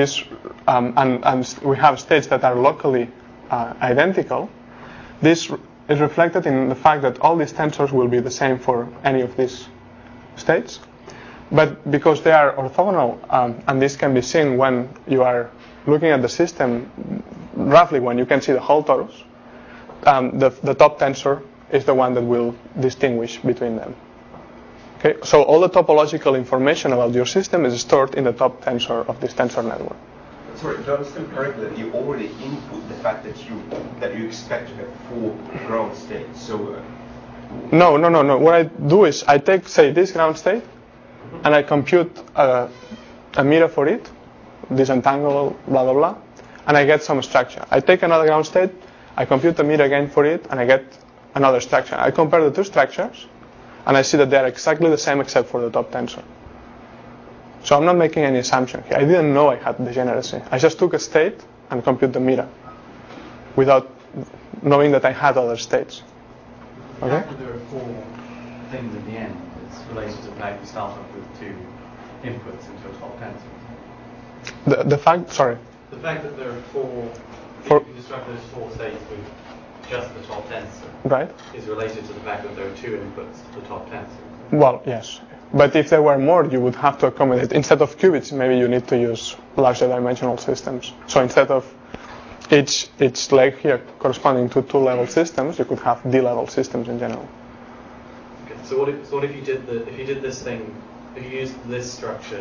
and we have states that are locally identical, this is reflected in the fact that all these tensors will be the same for any of these states. But because they are orthogonal, and this can be seen when you are looking at the system, roughly when you can see the whole torus, the top tensor is the one that will distinguish between them. Okay, so all the topological information about your system is stored in the top tensor of this tensor network. Sorry, do I understand correctly that you already input the fact that you expect to have 4 ground states? So No. What I do is I take, say, this ground state, and I compute a mira for it, disentangle, blah blah blah, and I get some structure. I take another ground state, I compute a mira again for it, and I get another structure. I compare the 2 structures, and I see that they are exactly the same except for the top tensor. So I'm not making any assumption here. I didn't know I had degeneracy. I just took a state and compute the mira without knowing that I had other states. Okay? The fact that there are 4 things at the end is related to the fact you start off with 2 inputs into a top tensor. The fact that there are 4, if you construct those 4 states with just the top tensor, right, is related to the fact that there are 2 inputs to the top tensor. Well, yes. But if there were more, you would have to accommodate. Instead of qubits, maybe you need to use larger dimensional systems. So instead of each leg here corresponding to 2-level systems, you could have D-level systems in general. Okay. So what if you did this thing? If you used this structure,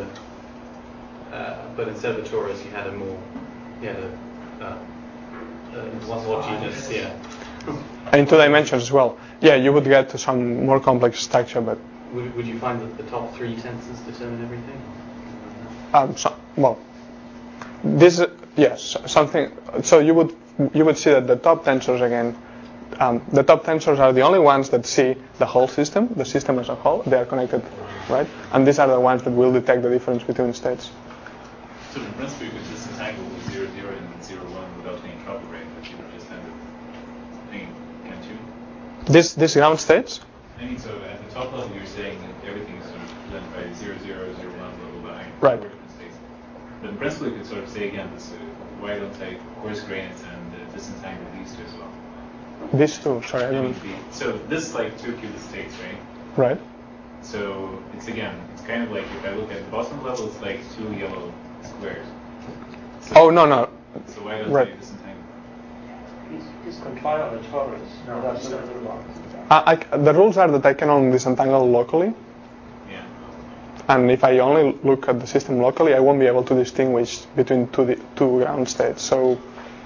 but instead of a torus, you had one more genus. Yeah. in 2 dimensions as well. Yeah, you would get to some more complex structure, but would you find that the top 3 tensors determine everything? Well, this yes, something. So you would see that the top tensors again. The top tensors are the only ones that see the whole system, the system as a whole. They are connected, right? And these are the ones that will detect the difference between states. So in principle, you could disentangle with 0, 0 and 0, 1 without any trouble, right? But you would just end up thinking, can't you? These ground states? I mean, so at the top level, you're saying that everything is sort of led by 0, 0, 0, 1 level behind 4 different states. But in principle, you could sort of say again, this, why don't I coarse grain it and disentangle these 2 as well? These 2, sorry, I don't. So this is like 2 qubit states, right? Right. So it's kind of like if I look at the bottom level, it's like 2 yellow squares. So no. So why don't I disentangle? It's confined on the torus. No, that's not the rule. The rules are that I can only disentangle locally. Yeah. And if I only look at the system locally, I won't be able to distinguish between two ground states. So.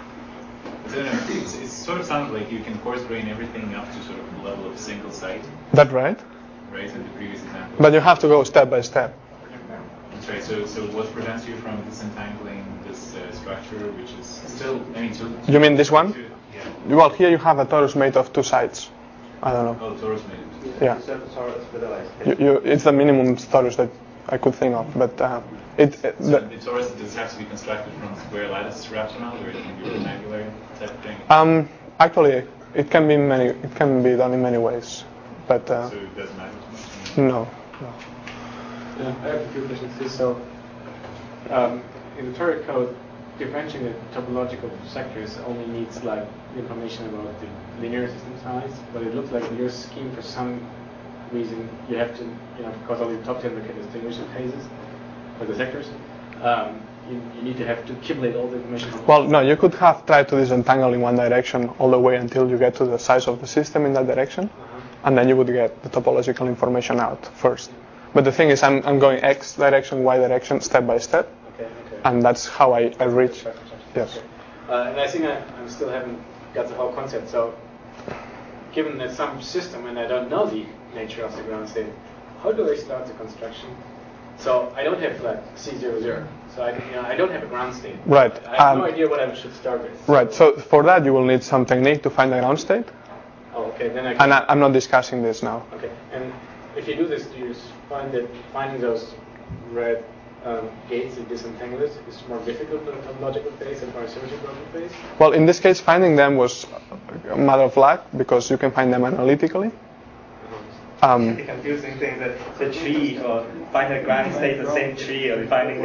It sort of sounds like you can coarse grain everything up to sort of the level of single site. That's right. Right, in the previous example. But you have to go step by step. That's right. So what prevents you from disentangling this structure, which is still, You mean this one? Yeah. Well, here you have a torus made of 2 sides. I don't know. Oh, torus made. Yeah. It's the minimum torus that I could think of, but so the torus, does it have to be constructed from square lattice rational, or it can be rectangular type of thing? Actually, it can be done in many ways, but. So it doesn't matter too much. No. I have a few questions too. So, in the Turing code, differentiating the topological sectors only needs like information about the linear system size, but it looks like in your scheme, for some reason, you have to, because only the top 10 can distinguish the phases or the sectors. You need to accumulate all the information. Well, no, you could have tried to disentangle in one direction all the way until you get to the size of the system in that direction, and then you would get the topological information out first. But the thing is, I'm going X direction, Y direction, step by step, and that's how I reach. Yes. And I think I still haven't got the whole concept. So, given that some system and I don't know the nature of the ground state, how do I start the construction? So I don't have like C00. So I don't have a ground state. Right. I have no idea what I should start with. Right. So for that you will need some technique to find the ground state. Oh, okay. Then I'm not discussing this now. Okay. And if you do this, do you find that finding those red gates and disentangle it is more difficult for a topological phase and for a symmetrical phase? Well, in this case, finding them was a matter of luck because you can find them analytically. The confusing thing that the tree or find a ground state the same tree or finding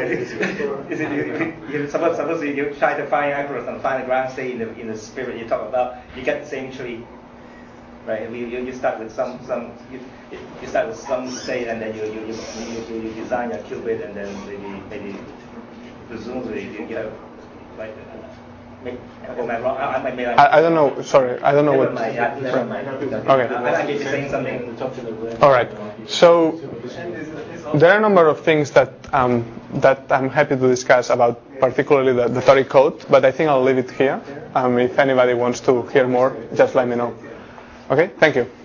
suppose you try to find Acros and find a ground state in the spirit you talk about, you get the same tree, right? You start with some you start with some state and then you design your qubit and then maybe presumably you have like. Am I wrong? I don't know. Sorry, I don't know what. Okay. I may be saying something. All right. So there are a number of things that that I'm happy to discuss about, particularly the Tori code. But I think I'll leave it here. If anybody wants to hear more, just let me know. Okay. Thank you.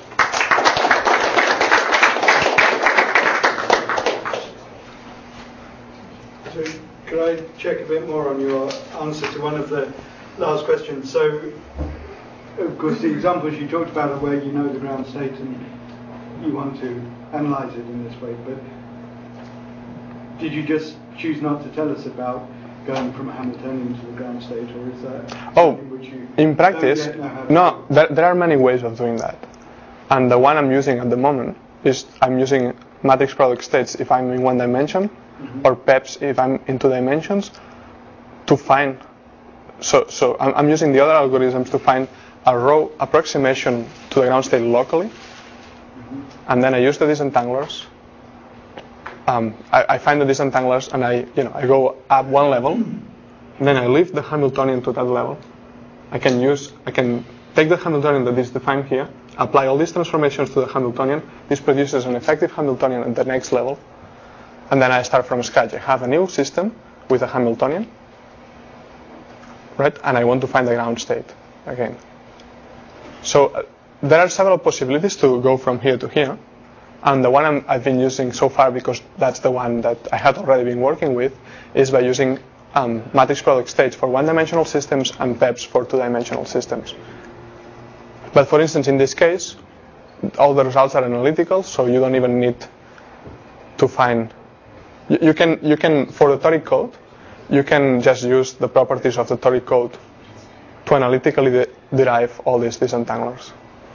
Could I check a bit more on your answer to one of the last questions? So, of course, the examples you talked about are where you know the ground state and you want to analyze it in this way, but did you just choose not to tell us about going from a Hamiltonian to the ground state, or is that something which you in practice, don't yet know how to no, there are many ways of doing that. And the one I'm using at the moment is I'm using matrix product states if I'm in one dimension, or PEPs if I'm in 2 dimensions, to find. So I'm using the other algorithms to find a raw approximation to the ground state locally, and then I use the disentanglers. I find the disentanglers and I go up one level, then I lift the Hamiltonian to that level. I can take the Hamiltonian that is defined here, apply all these transformations to the Hamiltonian. This produces an effective Hamiltonian at the next level. And then I start from scratch. I have a new system with a Hamiltonian, right? And I want to find the ground state again. So there are several possibilities to go from here to here. And the one I've been using so far, because that's the one that I had already been working with, is by using matrix product states for one-dimensional systems and PEPs for two-dimensional systems. But for instance, in this case, all the results are analytical, so you don't even need to find. You can for the toric code, you can just use the properties of the toric code to analytically derive all these disentanglers.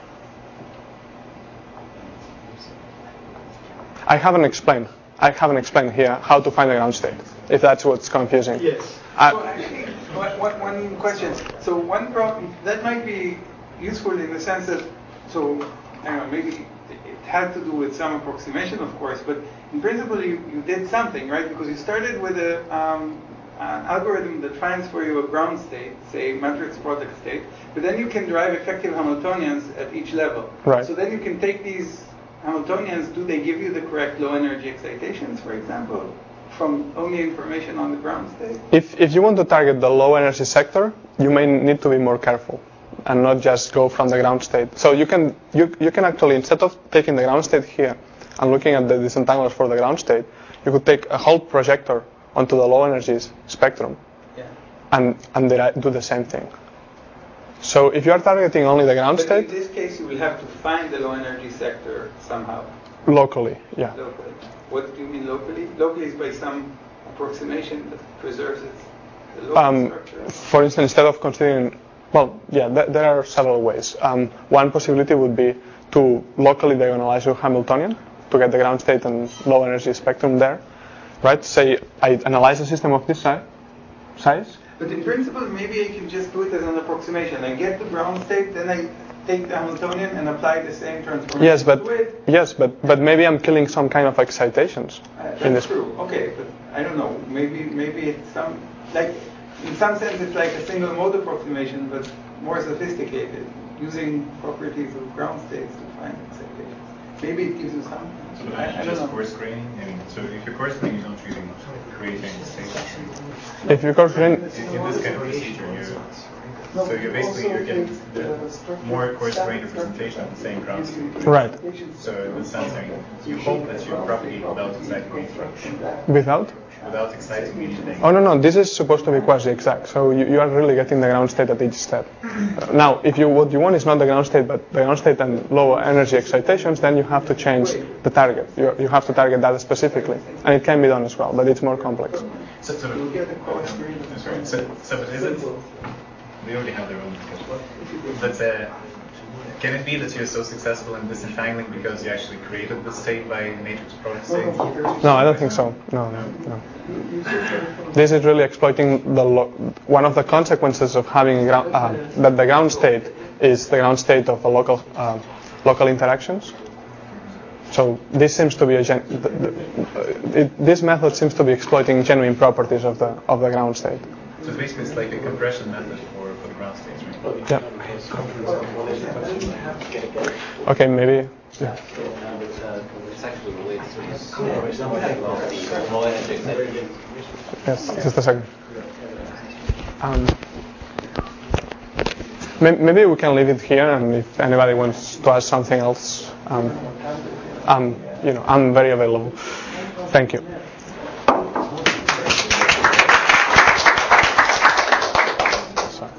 I haven't explained here how to find the ground state, if that's what's confusing. Yes. So actually, one question. So one problem that might be useful in the sense that, so I don't know, maybe it has to do with some approximation, of course, but in principle you did something, right? Because you started with an algorithm that finds for you a ground state, say matrix product state, but then you can derive effective Hamiltonians at each level. Right. So then you can take these Hamiltonians, do they give you the correct low energy excitations, for example, from only information on the ground state? If you want to target the low energy sector, you may need to be more careful and not just go from the ground state. So you can actually, instead of taking the ground state here and looking at the disentanglers for the ground state, you could take a whole projector onto the low energy spectrum, and do the same thing. So if you are targeting only the ground state, in this case you will have to find the low energy sector somehow. Locally, yeah. Locally. What do you mean locally? Locally is by some approximation that preserves the local structure. For instance, instead of considering, well, yeah, there are several ways. One possibility would be to locally diagonalize your Hamiltonian to get the ground state and low energy spectrum there, right? Say I analyze a system of this size. But in principle, maybe I can just do it as an approximation. I get the ground state, then I take the Hamiltonian and apply the same transformation to it. Yes, but maybe I'm killing some kind of excitations. That's true. Okay, but I don't know. Maybe it's some, like, in some sense it's like a single mode approximation, but more sophisticated, using properties of ground states to find excitations. Maybe it gives you some. So I don't know. Coarse graining? I mean, so if you're coarse graining, you don't really create any states. If you're coarse graining, in this kind of procedure, you're getting the more coarse grained representation of the same ground state. Right. So in the sense, I mean, you hope that you propagate without exciting anything. Without exciting anything. Oh no, this is supposed to be quasi-exact. So you are really getting the ground state at each step. Now, if what you want is not the ground state, but the ground state and low energy excitations, then you have to change the target. You have to target that specifically, and it can be done as well, but it's more complex. So is it? They already have their own discussion. But can it be that you're so successful in disentangling because you actually created the state by matrix product state? No, I don't think so. No. This is really exploiting one of the consequences of having that the ground state is the ground state of the local interactions. So this seems to be this method seems to be exploiting genuine properties of the ground state. So basically, it's like a compression method for the ground states, right? Yeah. Okay, maybe. Yeah. It's actually related to this question about the low energy excitation. Yes, just a second. Maybe we can leave it here, and if anybody wants to ask something else, I'm very available. Thank you.